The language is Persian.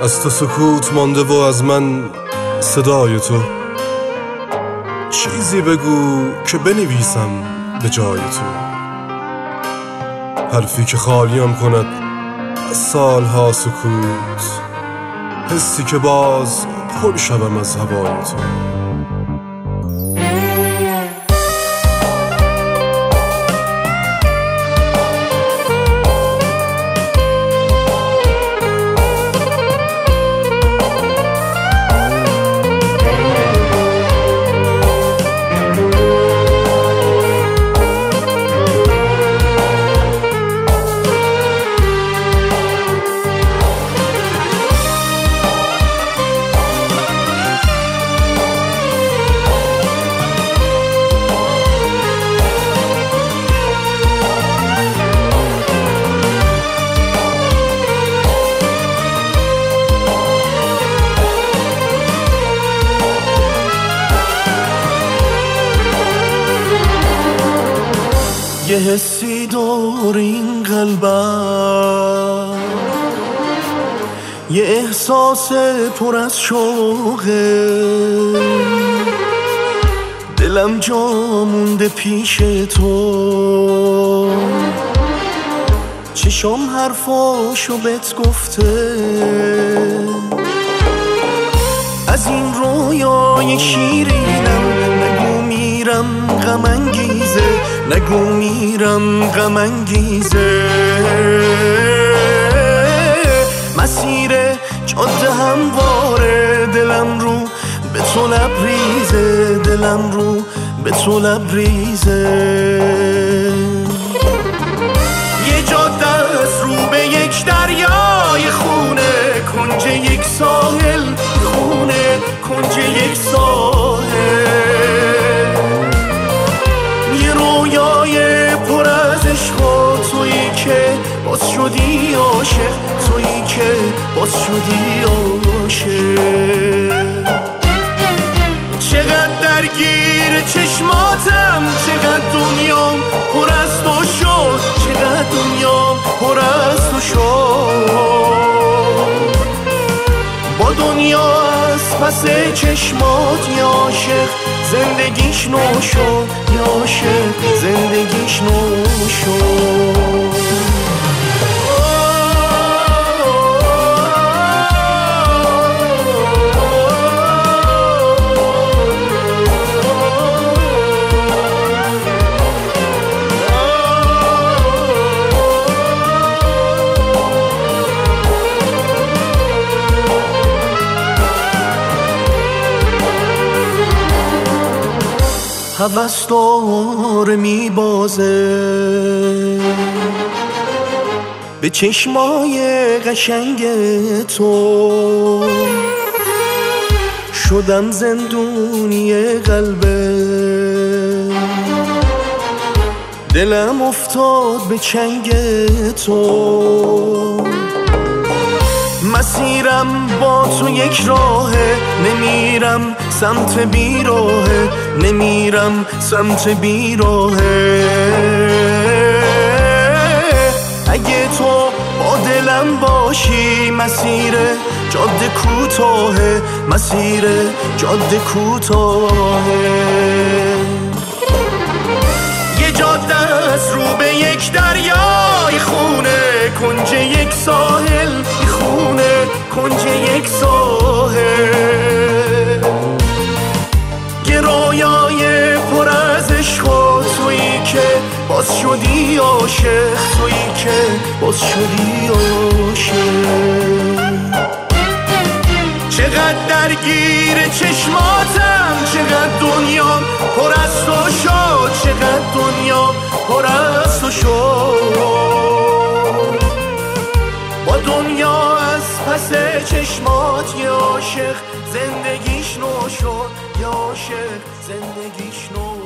از تو سکوت مانده و از من صدای تو. چیزی بگو که بنویسم به جای تو، حرفی که خالیم کند از سالها سکوت، حسی که باز پر شوم از هوای تو. یه حسی دور این قلبم، یه احساس پر از شوقه، دلم جا مونده پیش تو، چشم حرفاشو بهت گفته، از این رویای شیرینم نگو میرم غم انگیزه، نگو میرم غم انگیزه. مسیر جاده همواره، دلم رو به تو لبریزه، دلم رو به تو لبریزه. یه جاده است رو به یک دریای خونه، کنج یک ساحل خونه، کنج یک ساحل. یه رویای پر از عشق و تویی که باز شدی عاشق، تویی که باز شدی عاشق. چقدر درگیر چشماتم، چقدر دنیام پر از تو شد، چقدر دنیام پر از تو شد. با دنیا از پس چشمات یا عاشق زندگیش نو شد، یا عاشق زندگیش نو شد. هوس داره میبازه به چشمای قشنگ تو، شدم زندونی قلبه، دلم افتاد به چنگ تو. مسیرم با تو یک راهه، نمیرم سمت بیراهه، نمیرم سمت بیراهه. اگه تو با دلم باشی، مسیر جاده کوتاهه، مسیر جاده کوتاهه. یه جاده است رو به یک دریای خونه، کنج یک ساحل خونه، کنج یک ساحل. یه رویای پر از عشق و تویی که باز شدی عاشق، تویی که باز شدی عاشق. چقدر درگیر چشماتم، چقدر دنیام پر از تو شد، چقدر دنیام پر از تو شد. با دنیا از پس چشمات یه عاشق زندگیش نو شد، یه عاشق زندگیش نو